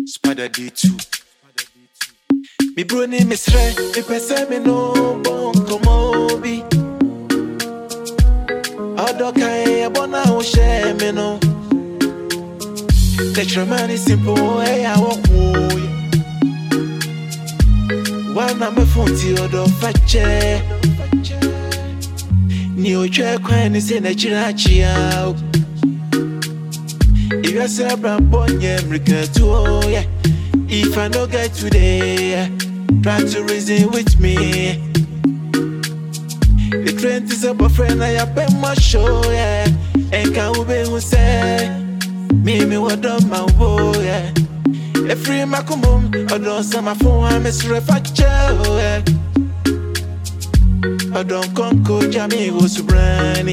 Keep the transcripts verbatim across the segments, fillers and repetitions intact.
Spada D two. Mi bruni misre, mi pese mi no bon komobi. Odo kai abona o she me no. The tremani simple hey I walk boy. Wana me fonti odo fache. Ni oje kwan ni se na chirachi out. If you say brand bonye mrika to oh yeah. If I no get today, try to reason with me. The trend is up a friend I have been my show yeah. And can we be who say me me what up my boy yeah. If free my kumum, I don't say my phone I miss refache yeah. I don't conquer Jamie was brandy.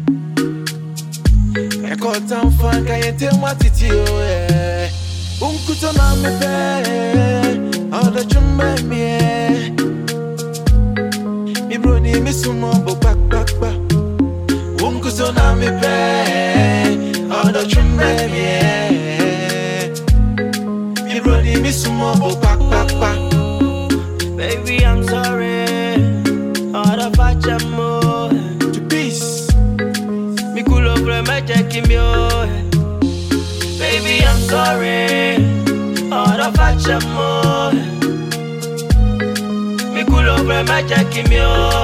I call town funk I tell what it you yeah. Unkuto na me pe, oda chumbe me. Mi broni mi sumo bo bak bak ba. Unkuto na me pe, oda chumbe me. Mi broni mi sumo bo bak bak ba. Baby, I'm sorry, oda facha mo. To peace, Mi culo preme check me oh. Baby, I'm sorry, oda facha mo. Mi culo preme check me oh.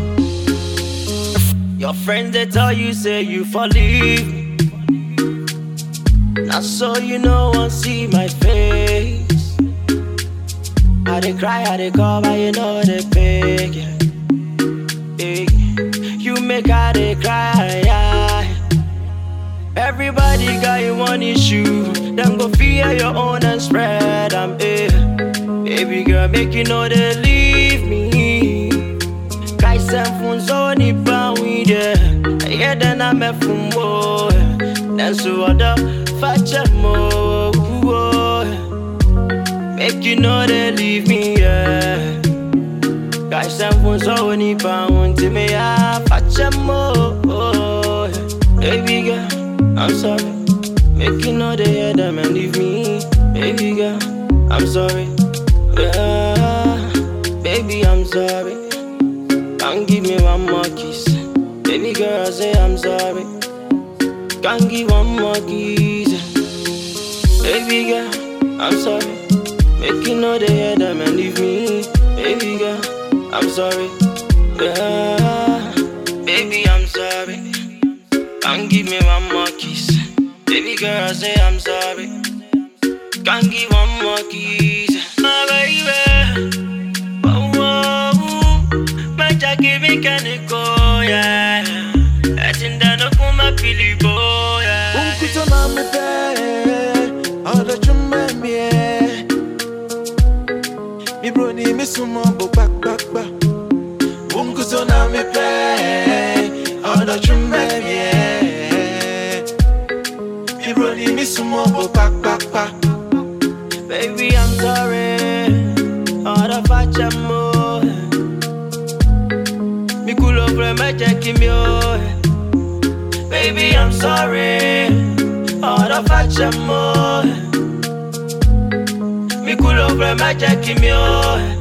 Your friends they tell you say you for leave me. Now so you know one see my face. I dey cry, I dey call, but you know they beg. Yeah. Hey. You make I dey cry. Yeah. Everybody got your one issue. Them go fear your own and spread them. Eh. Baby girl, make you know they leave me. Kai sem fun so ni pa we there. Yeah, then I'm a fumbo. Then so other facha mo. Make you know they leave me, yeah. Guys, I'm from so many pounds to me, yeah. Facha mo, oh, baby girl, I'm sorry. Make you know they hear them and leave me, baby girl, I'm sorry. Yeah, baby, I'm sorry. Can't give me one more kiss, baby girl, say I'm sorry. Can't give one more kiss, baby girl, I'm sorry. Make you know they hear them and leave me, baby girl, I'm sorry. Yeah, baby, I'm sorry. Can't give me one more kiss, baby girl, say I'm sorry. Can't give one more kiss, my baby. Oh, oh, oh. My jacket me can go, yeah. I think that no come a pili boy, yeah. unkuto na me pe, oda chumbe me. Mi broni mi sumo bo bak bak ba. Unkuto na me pe, oda chumbe me. Mi broni mi sumo bo bak bak ba. Baby, I'm sorry, oda facha mo. Mi culo preme check me oh. Baby, I'm sorry, oda facha mo. Mi culo preme check me oh.